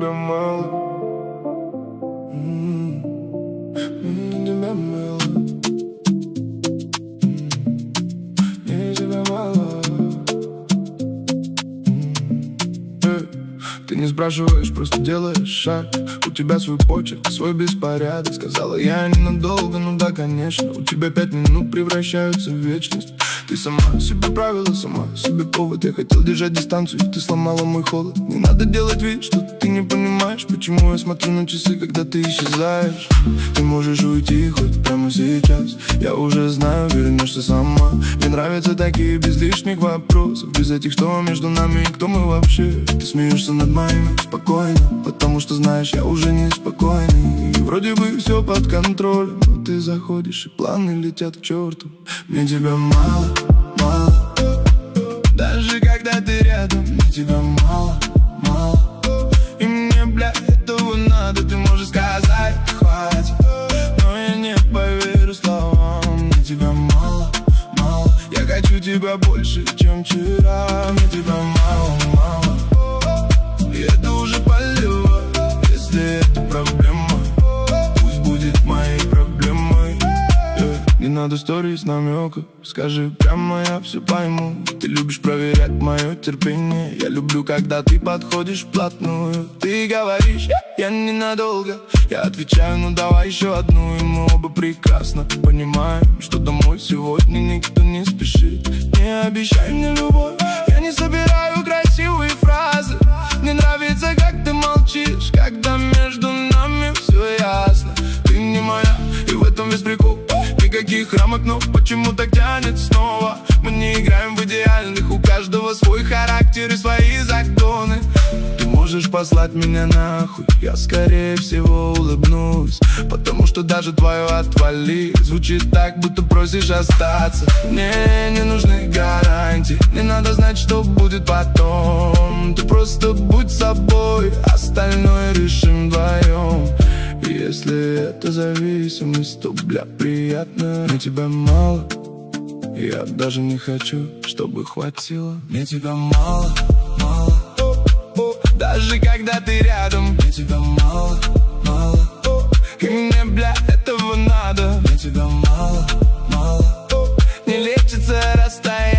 тебя мало. Мне тебя мало. Мне тебя мало. Ты не спрашиваешь, просто делаешь шаг. У тебя свой почерк, свой беспорядок. Сказала я ненадолго, ну да, конечно. У тебя 5 минут превращаются в вечность. Ты сама себе правила, сама себе повод. Я хотел держать дистанцию, ты сломала мой холод. Не надо делать вид, что ты не понимаешь, почему я смотрю на часы, когда ты исчезаешь. Ты можешь уйти хоть прямо сейчас. Я уже знаю, вернешься сама. Мне нравятся такие без лишних вопросов, без этих, что между нами и кто мы вообще. Ты смеешься над моими спокойно, потому что знаешь, я уже не спокойный. И вроде бы все под контролем, но ты заходишь и планы летят к черту. Мне тебя мало, мало. Даже когда ты рядом, мне тебя мало, мало. И мне, бля, этого надо. Ты можешь сказать, хватит, но я не поверю словам. Мне тебя мало, мало. Я хочу тебя больше, чем вчера. Мне тебя мало, мало. И это уже полет. Если это проблема, пусть будет моей проблемой. Не надо сторис, намеков. Скажи прямо, я все пойму. Ты любишь проверять мое терпение. Я люблю, когда ты подходишь вплотную. Ты говоришь, я ненадолго. Я отвечаю, ну давай еще одну. И мы оба прекрасно понимаем, что домой сегодня никто не спешит. Не обещай мне любовь, я не собираю красивые фразы. Мне нравится, как ты молчишь, когда между нами все ясно. Ты не моя, и в этом весь прикол. Никаких рамок, но почему так тянет снова? Мы не играем в идеальных, у каждого свой характер и свои законы. Ты можешь послать меня нахуй, я скорее всего улыбнусь, потому что даже твое отвали звучит так, будто просишь остаться. Мне не нужны гарантии, не надо знать, что будет потом. Ты просто будь собой, остальное решим вдвоем. Если это зависимость, то, бля, приятно. Мне тебя мало, я даже не хочу, чтобы хватило. Мне тебя мало, мало. Даже когда ты рядом, мне тебя мало, мало. И мне, бля, этого надо. Мне тебя мало, мало. Не лечится расстояние.